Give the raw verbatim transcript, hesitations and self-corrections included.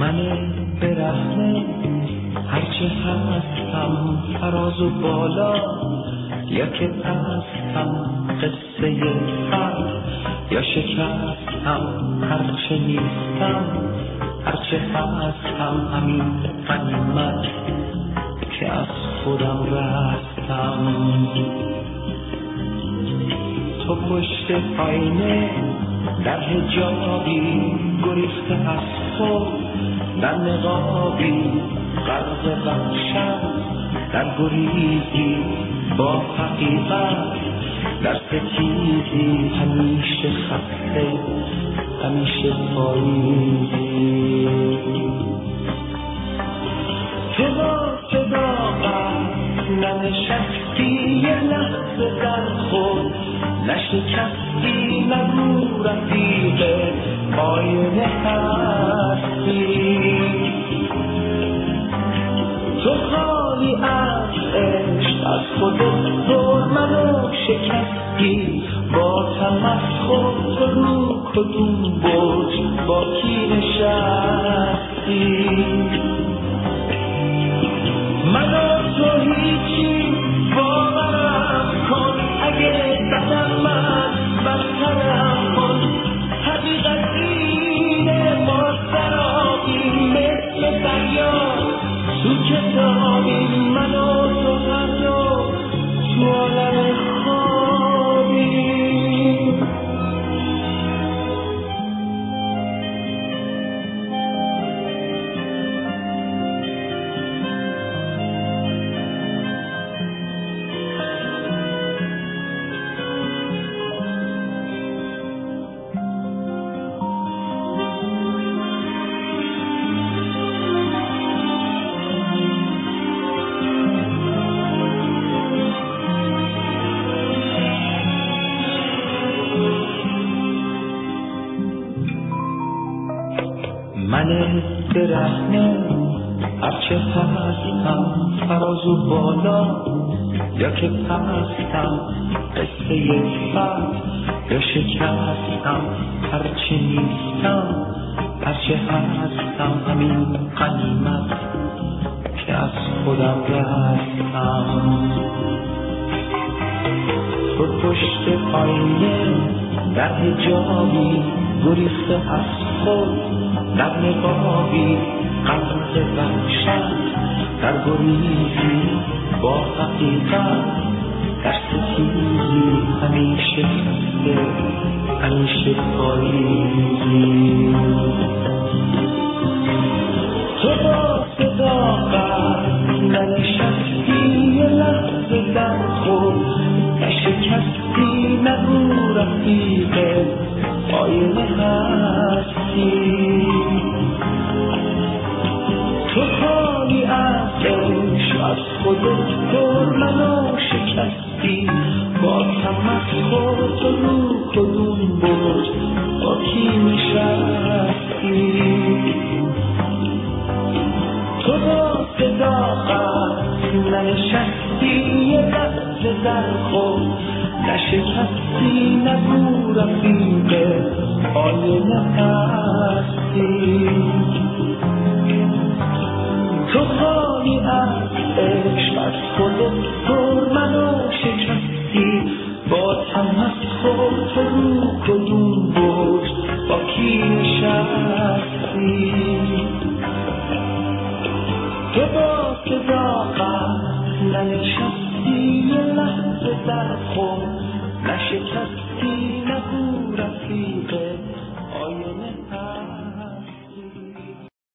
من برهنه هرچه هستم فراز و بالا، یا که پستم قصه فرد، یا شکستم هرچه نیستم، هرچه هستم همین غنیمت که از خودم رستم. تو پشت آینه در حجابی گریخته از خود، در نقابی غرق وحشت، در گریزی با حقیقت، در ستیزی همیشه خسته، همیشه پاییزی. تو با صداقت ننشستی یه لحظه در خود، نشکستی نگو رفیق آینه هستی. تو خالی از عشق از خودت دور منو شکستی، با تمسخر تو رو کدوم برج با کی نشستی. منو تو هیچی باورم کن، اگه بدم من بدترم کن. حقیقت اینه ما سرابیم مثل دریا تو کتابی، من و تو هر دو تو عالم خوابی. من برهنه هرچه هستم فراز و بالا، یا که پستم قصه فرد، یا شکستم هرچه نیستم، هرچه هستم همین غنیمت که از خودم رستم. تو پشت آینه در حجابی گریخته از خود، در نقابی غرق وحشت، در گریزی با حقیقت، در ستیزی همیشه خسته، همیشه پاییزی. تو با صداقت ننشستی یه لحظه در خود، نشکستی نگو رفیق آینه هستی. تو خالی از عشق از خودت دور منو شکستی، با تمسخر تو رو کدوم برج با کی نشستی. تو با صداقت ننشستی یه لحظه در خود، نشکستی نگو رفیق آینه هستی. تو خالی از عشق از خودت دور منو شکستی، با تمسخر تو رو کدوم برج با کی نشستی. تو با صداقت ننشستی یه لحظه در خود، نشکستی نگو رفیق آینه هستی.